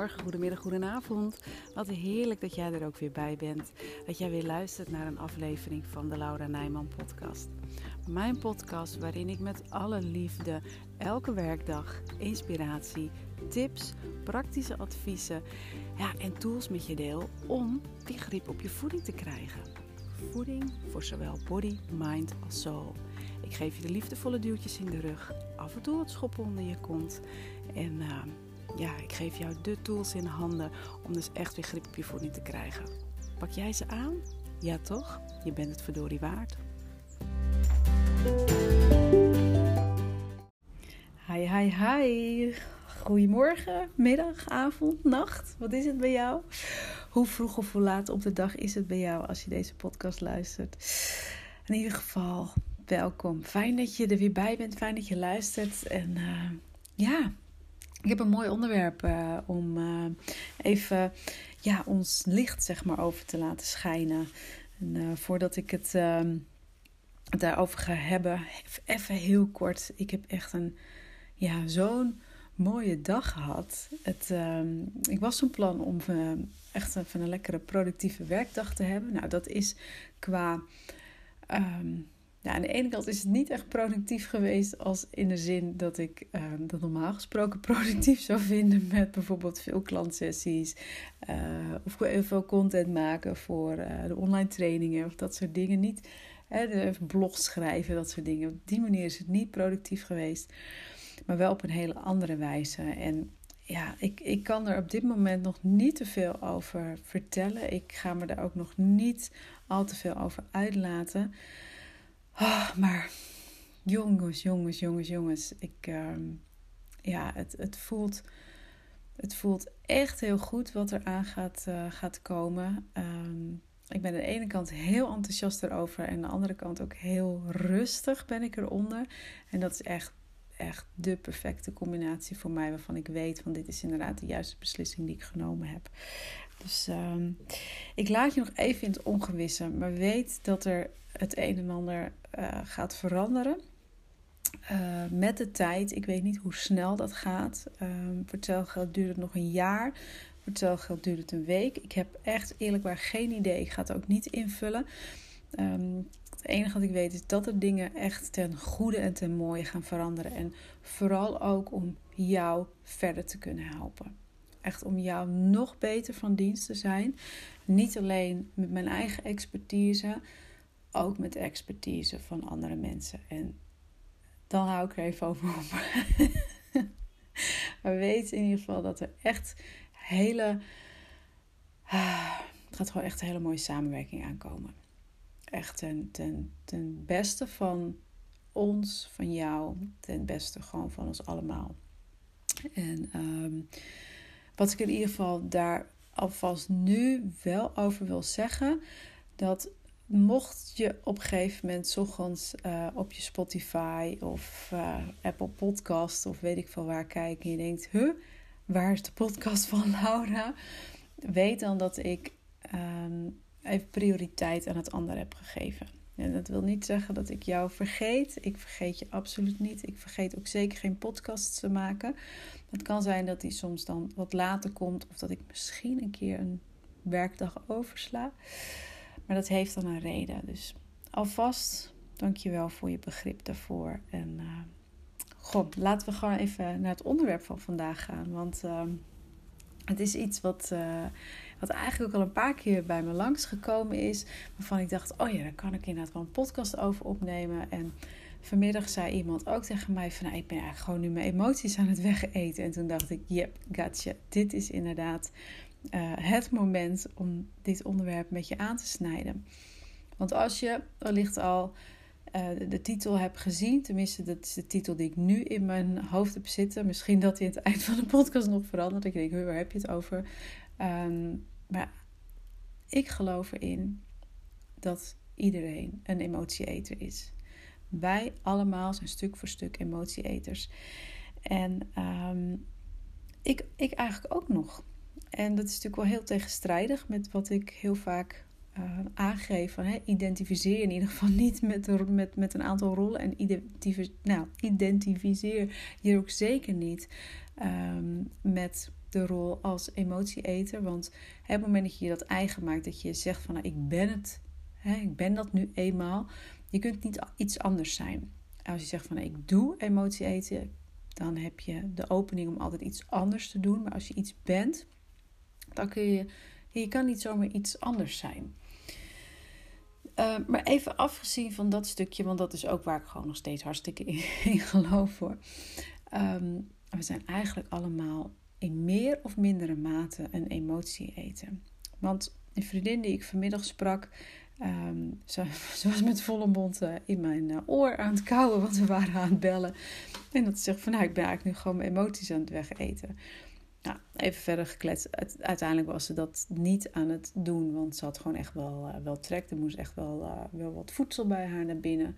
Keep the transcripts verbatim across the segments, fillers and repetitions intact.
Goedemorgen, goedemiddag, goedenavond. Wat heerlijk dat jij er ook weer bij bent. Dat jij weer luistert naar een aflevering van de Laura Nijman podcast. Mijn podcast waarin ik met alle liefde elke werkdag inspiratie, tips, praktische adviezen ja, en tools met je deel om die grip op je voeding te krijgen. Voeding voor zowel body, mind als soul. Ik geef je de liefdevolle duwtjes in de rug, af en toe wat schoppen onder je kont en uh, ja, ik geef jou de tools in handen om dus echt weer grip op je voeding te krijgen. Pak jij ze aan? Ja toch? Je bent het verdorie waard. Hi, hi, hi. Goedemorgen, middag, avond, nacht. Wat is het bij jou? Hoe vroeg of hoe laat op de dag is het bij jou als je deze podcast luistert? In ieder geval, welkom. Fijn dat je er weer bij bent. Fijn dat je luistert. En uh, ja... Ik heb een mooi onderwerp uh, om uh, even ja, ons licht zeg maar, over te laten schijnen. En, uh, voordat ik het uh, daarover ga hebben, even heel kort. Ik heb echt een, ja, zo'n mooie dag gehad. Het, uh, ik was van plan om uh, echt even een lekkere productieve werkdag te hebben. Nou, dat is qua... Um, Ja, aan de ene kant is het niet echt productief geweest als in de zin dat ik uh, dat normaal gesproken productief zou vinden met bijvoorbeeld veel klantsessies uh, of heel veel content maken voor uh, de online trainingen of dat soort dingen. Niet hè, de blogs schrijven, dat soort dingen. Op die manier is het niet productief geweest, maar wel op een hele andere wijze. En ja, ik, ik kan er op dit moment nog niet te veel over vertellen. Ik ga me daar ook nog niet al te veel over uitlaten. Oh, maar jongens, jongens, jongens, jongens. Ik, uh, ja, het, het, voelt, het voelt echt heel goed wat er aan gaat, uh, gaat komen. Um, ik ben aan de ene kant heel enthousiast erover. En aan de andere kant ook heel rustig ben ik eronder. En dat is echt, echt de perfecte combinatie voor mij. Waarvan ik weet, van dit is inderdaad de juiste beslissing die ik genomen heb. Dus um, ik laat je nog even in het ongewisse. Maar weet dat er het een en ander uh, gaat veranderen. Uh, met de tijd. Ik weet niet hoe snel dat gaat. Uh, voor hetzelfde geld duurt het nog een jaar. Voor hetzelfde geld duurt het een week. Ik heb echt eerlijk waar geen idee. Ik ga het ook niet invullen. Um, het enige wat ik weet is dat er dingen echt ten goede en ten mooie gaan veranderen. En vooral ook om jou verder te kunnen helpen. Echt om jou nog beter van dienst te zijn. Niet alleen met mijn eigen expertise, ook met de expertise van andere mensen. En dan hou ik er even over op. Maar weet in ieder geval dat er echt hele... Het gaat gewoon echt een hele mooie samenwerking aankomen. Echt ten, ten, ten beste van ons, van jou. Ten beste gewoon van ons allemaal. En... Um, Wat ik in ieder geval daar alvast nu wel over wil zeggen. Dat mocht je op een gegeven moment 's ochtends uh, op je Spotify of uh, Apple Podcast of weet ik veel waar kijken. En je denkt, huh, waar is de podcast van Laura? Weet dan dat ik um, even prioriteit aan het ander heb gegeven. En dat wil niet zeggen dat ik jou vergeet. Ik vergeet je absoluut niet. Ik vergeet ook zeker geen podcasts te maken. Het kan zijn dat die soms dan wat later komt. Of dat ik misschien een keer een werkdag oversla. Maar dat heeft dan een reden. Dus alvast dankjewel voor je begrip daarvoor. En uh, goh, laten we gewoon even naar het onderwerp van vandaag gaan. Want uh, het is iets wat... Uh, Wat eigenlijk ook al een paar keer bij me langsgekomen is. Waarvan ik dacht, oh ja, daar kan ik inderdaad wel een podcast over opnemen. En vanmiddag zei iemand ook tegen mij van, nou, ik ben eigenlijk gewoon nu mijn emoties aan het wegeten. En toen dacht ik, yep, gotcha. Dit is inderdaad uh, het moment om dit onderwerp met je aan te snijden. Want als je wellicht al uh, de, de titel hebt gezien. Tenminste, dat is de titel die ik nu in mijn hoofd heb zitten. Misschien dat die aan het eind van de podcast nog verandert. Ik denk, waar heb je het over? Um, maar ik geloof erin dat iedereen een emotieeter is. Wij allemaal zijn stuk voor stuk emotieeters. En um, ik, ik eigenlijk ook nog. En dat is natuurlijk wel heel tegenstrijdig met wat ik heel vaak uh, aangeef. Van, hè, identificeer je in ieder geval niet met, met, met een aantal rollen. En identificeer, nou, identificeer je ook zeker niet um, met... de rol als emotieeter. Want op het moment dat je je dat eigen maakt, dat je zegt van nou, ik ben het, hè, ik ben dat nu eenmaal. Je kunt niet iets anders zijn. Als je zegt van nou, ik doe emotie eten, dan heb je de opening om altijd iets anders te doen. Maar als je iets bent, dan kun je, je kan niet zomaar iets anders zijn. Uh, maar even afgezien van dat stukje, want dat is ook waar ik gewoon nog steeds hartstikke in, in geloof hoor. Um, we zijn eigenlijk allemaal in meer of mindere mate een emotie eten. Want een vriendin die ik vanmiddag sprak, um, ze, ze was met volle mond uh, in mijn uh, oor aan het kauwen, want we waren aan het bellen. En dat ze zegt van nou, ik ben eigenlijk nu gewoon mijn emoties aan het wegeten. Nou, even verder gekletst. Uiteindelijk was ze dat niet aan het doen, want ze had gewoon echt wel, uh, wel trek. Er moest echt wel, uh, wel wat voedsel bij haar naar binnen.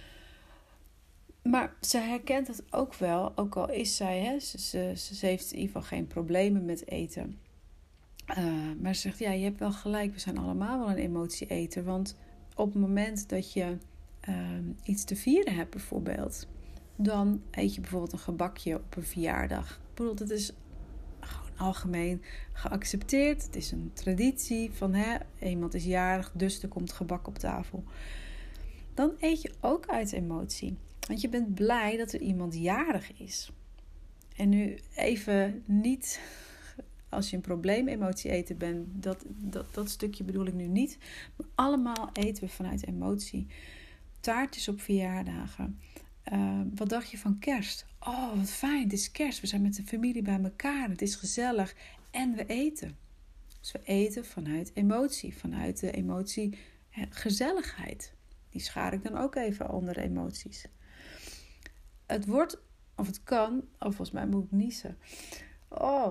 Maar ze herkent het ook wel, ook al is zij, hè, ze, ze, ze heeft in ieder geval geen problemen met eten. Uh, maar ze zegt, ja, je hebt wel gelijk, we zijn allemaal wel een emotieeter. Want op het moment dat je uh, iets te vieren hebt bijvoorbeeld, dan eet je bijvoorbeeld een gebakje op een verjaardag. Ik bedoel, het is gewoon algemeen geaccepteerd. Het is een traditie van, hè, iemand is jarig, dus er komt gebak op tafel. Dan eet je ook uit emotie. Want je bent blij dat er iemand jarig is. En nu even niet, als je een probleem emotie eten bent, dat, dat, dat stukje bedoel ik nu niet. Maar allemaal eten we vanuit emotie. Taartjes op verjaardagen. Uh, wat dacht je van kerst? Oh, wat fijn, het is kerst. We zijn met de familie bij elkaar. Het is gezellig. En we eten. Dus we eten vanuit emotie. Vanuit de emotie eh, gezelligheid. Die schaar ik dan ook even onder emoties. Het wordt, of het kan, of volgens mij moet ik niezen. Oh.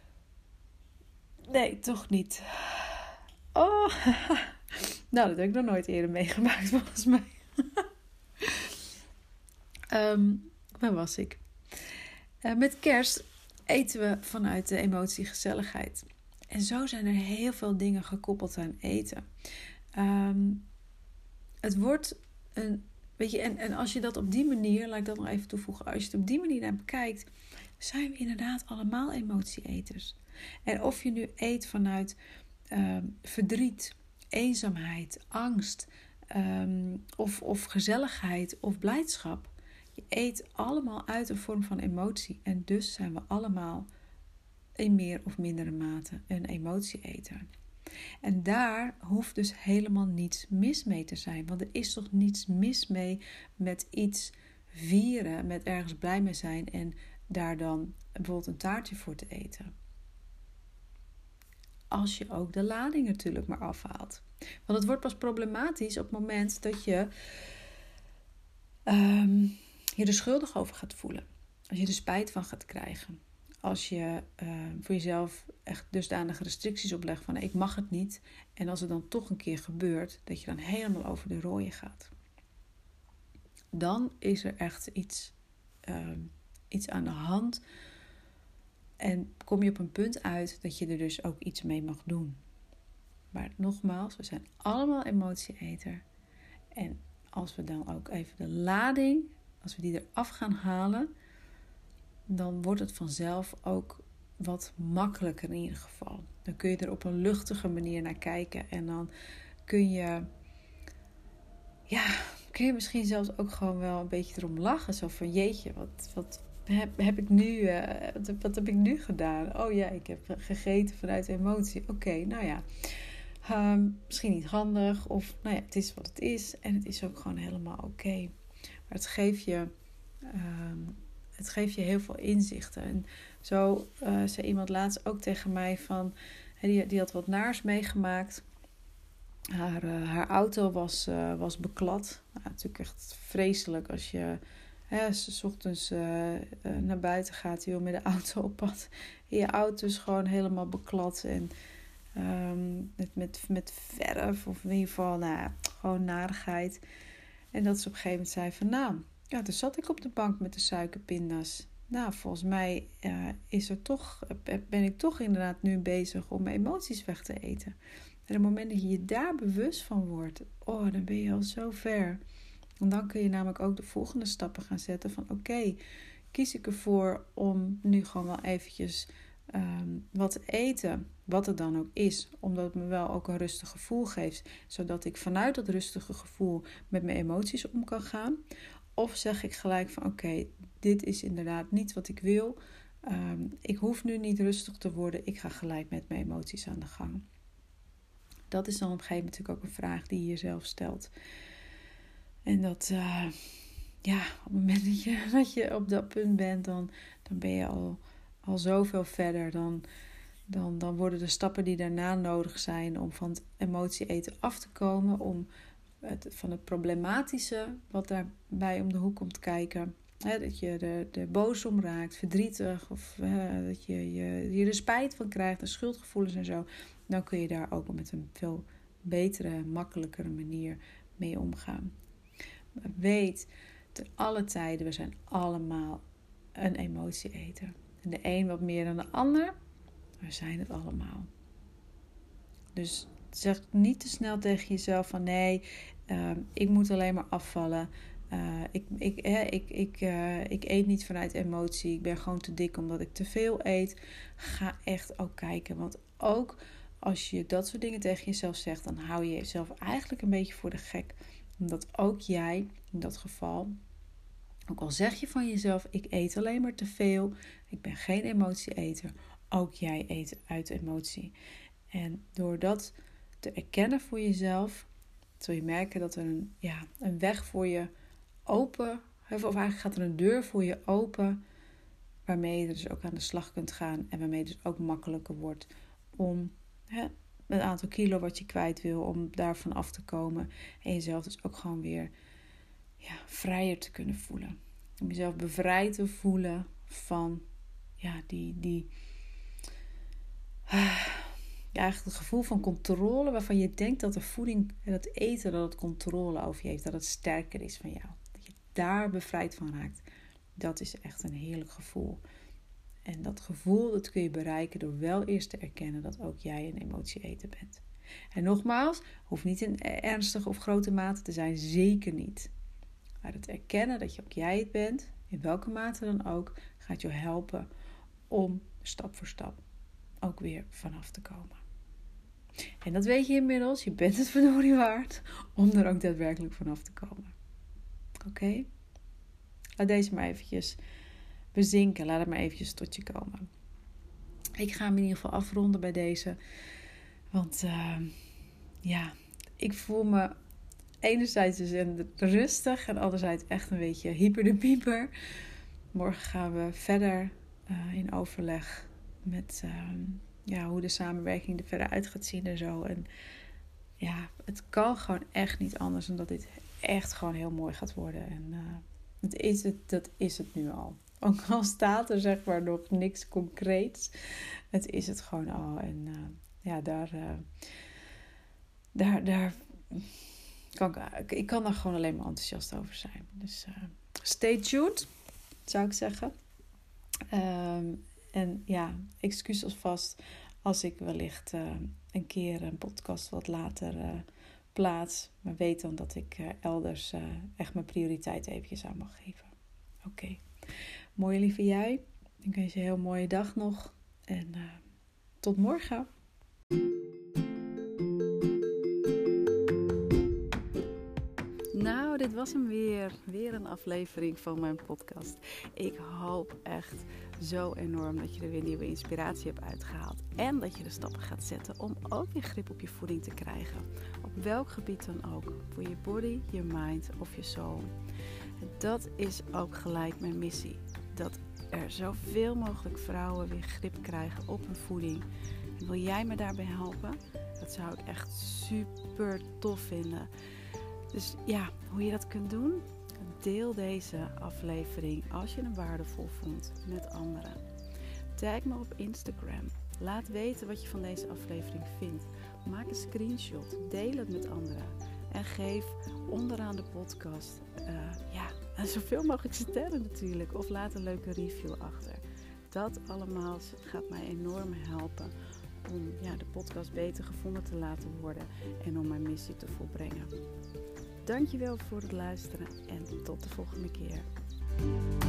Nee, toch niet. Oh. Nou, dat heb ik nog nooit eerder meegemaakt, volgens mij. um, waar was ik? Uh, met kerst eten we vanuit de emotie gezelligheid. En zo zijn er heel veel dingen gekoppeld aan eten. Um, het wordt een... Weet je, en, en als je dat op die manier, laat ik dat nog even toevoegen, als je het op die manier naar bekijkt, zijn we inderdaad allemaal emotieeters. En of je nu eet vanuit uh, verdriet, eenzaamheid, angst, um, of, of gezelligheid of blijdschap. Je eet allemaal uit een vorm van emotie. En dus zijn we allemaal in meer of mindere mate een emotieeter. En daar hoeft dus helemaal niets mis mee te zijn. Want er is toch niets mis mee met iets vieren, met ergens blij mee zijn en daar dan bijvoorbeeld een taartje voor te eten. Als je ook de lading natuurlijk maar afhaalt. Want het wordt pas problematisch op het moment dat je um, je er schuldig over gaat voelen. Als je er spijt van gaat krijgen. Als je uh, voor jezelf echt dusdanige restricties oplegt van ik mag het niet. En als het dan toch een keer gebeurt, dat je dan helemaal over de rooien gaat. Dan is er echt iets, uh, iets aan de hand. En kom je op een punt uit dat je er dus ook iets mee mag doen. Maar nogmaals, we zijn allemaal emotieeter. En als we dan ook even de lading, als we die eraf gaan halen, dan wordt het vanzelf ook wat makkelijker in ieder geval. Dan kun je er op een luchtige manier naar kijken. En dan kun je, ja, kun je misschien zelfs ook gewoon wel een beetje erom lachen. Zo van, jeetje, wat, wat heb, heb ik nu, uh, wat, wat heb ik nu gedaan? Oh ja, ik heb gegeten vanuit emotie. Oké, okay, nou ja. Um, misschien niet handig. Of, nou ja, het is wat het is. En het is ook gewoon helemaal oké. Okay. Maar het geeft je... Um, Het geeft je heel veel inzichten. En zo uh, zei iemand laatst ook tegen mij van... Die, die had wat naars meegemaakt. Haar, uh, haar auto was, uh, was beklad. Nou, natuurlijk echt vreselijk als je... Hè, s ochtends uh, uh, naar buiten gaat. Je wil met de auto op pad. En je auto is gewoon helemaal beklad. En um, met, met, met verf. Of in ieder geval nou, gewoon narigheid. En dat ze op een gegeven moment zei van... nou. Ja, toen zat ik op de bank met de suikerpinda's. Nou, volgens mij uh, is er toch, ben ik toch inderdaad nu bezig om mijn emoties weg te eten. En op het moment dat je je daar bewust van wordt, oh, dan ben je al zo ver. En dan kun je namelijk ook de volgende stappen gaan zetten van oké, okay, kies ik ervoor om nu gewoon wel eventjes um, wat eten, wat het dan ook is, omdat het me wel ook een rustig gevoel geeft, zodat ik vanuit dat rustige gevoel met mijn emoties om kan gaan. Of zeg ik gelijk van oké, okay, dit is inderdaad niet wat ik wil. Um, ik hoef nu niet rustig te worden, ik ga gelijk met mijn emoties aan de gang. Dat is dan op een gegeven moment natuurlijk ook een vraag die je jezelf stelt. En dat, uh, ja, op het moment dat je, dat je op dat punt bent, dan, dan ben je al, al zoveel verder. Dan, dan, dan worden de stappen die daarna nodig zijn om van het emotie eten af te komen. Om het, van het problematische wat daarbij om de hoek komt kijken. Hè, dat je er, er boos om raakt, verdrietig. Of uh, dat je, je, je er spijt van krijgt, de schuldgevoelens en zo. Dan kun je daar ook met een veel betere, makkelijkere manier mee omgaan. Maar weet, ten alle tijden, we zijn allemaal een emotie-eter. En de een wat meer dan de ander, we zijn het allemaal. Dus zeg niet te snel tegen jezelf van nee, uh, ik moet alleen maar afvallen. Uh, ik, ik, hè, ik, ik, uh, ik eet niet vanuit emotie. Ik ben gewoon te dik omdat ik te veel eet. Ga echt ook kijken. Want ook als je dat soort dingen tegen jezelf zegt, dan hou je jezelf eigenlijk een beetje voor de gek. Omdat ook jij, in dat geval, ook al zeg je van jezelf, ik eet alleen maar te veel. Ik ben geen emotie-eter. Ook jij eet uit emotie. En door dat te erkennen voor jezelf, zul je merken dat er een, ja, een weg voor je open, of eigenlijk gaat er een deur voor je open, waarmee je dus ook aan de slag kunt gaan en waarmee het dus ook makkelijker wordt om hè, het aantal kilo wat je kwijt wil, om daarvan af te komen en jezelf dus ook gewoon weer ja, vrijer te kunnen voelen. Om jezelf bevrijd te voelen van ja, die, die uh, ja, eigenlijk het gevoel van controle waarvan je denkt dat de voeding en het eten dat het controle over je heeft, dat het sterker is van jou. Dat je daar bevrijd van raakt. Dat is echt een heerlijk gevoel. En dat gevoel dat kun je bereiken door wel eerst te erkennen dat ook jij een emotie-eter bent. En nogmaals, hoeft niet in ernstige of grote mate te zijn, zeker niet. Maar het erkennen dat je ook jij het bent, in welke mate dan ook, gaat je helpen om stap voor stap ook weer vanaf te komen. En dat weet je inmiddels, je bent het verdorie waard om er ook daadwerkelijk vanaf te komen. Oké? Okay? Laat deze maar eventjes bezinken, laat het maar eventjes tot je komen. Ik ga hem in ieder geval afronden bij deze. Want uh, ja, ik voel me enerzijds dus rustig en anderzijds echt een beetje hyper de pieper. Morgen gaan we verder uh, in overleg met uh, ja, hoe de samenwerking er verder uit gaat zien en zo. En ja, het kan gewoon echt niet anders dan dat dit echt gewoon heel mooi gaat worden. En uh, het is het, dat is het nu al. Ook al staat er zeg maar nog niks concreets. Het is het gewoon al. En uh, ja, daar, uh, daar, daar kan ik, ik kan daar gewoon alleen maar enthousiast over zijn. Dus uh, stay tuned, zou ik zeggen. Um, en ja, excuus alvast als ik wellicht uh, een keer een podcast wat later uh, plaats. Maar weet dan dat ik uh, elders uh, echt mijn prioriteit eventjes aan mag geven. Oké. Okay. Mooie lieve jij. Ik wens je een heel mooie dag nog. En uh, tot morgen. Nou, dit was hem weer. Weer een aflevering van mijn podcast. Ik hoop echt zo enorm dat je er weer nieuwe inspiratie hebt uitgehaald. En dat je de stappen gaat zetten om ook weer grip op je voeding te krijgen. Op welk gebied dan ook. Voor je body, je mind of je soul. En dat is ook gelijk mijn missie. Dat er zoveel mogelijk vrouwen weer grip krijgen op hun voeding. En wil jij me daarbij helpen? Dat zou ik echt super tof vinden. Dus ja, hoe je dat kunt doen? Deel deze aflevering als je hem waardevol vond met anderen. Tag me op Instagram. Laat weten wat je van deze aflevering vindt. Maak een screenshot. Deel het met anderen. En geef onderaan de podcast uh, ja, zoveel mogelijk sterren natuurlijk. Of laat een leuke review achter. Dat allemaal gaat mij enorm helpen om ja, de podcast beter gevonden te laten worden. En om mijn missie te volbrengen. Dankjewel voor het luisteren en tot de volgende keer.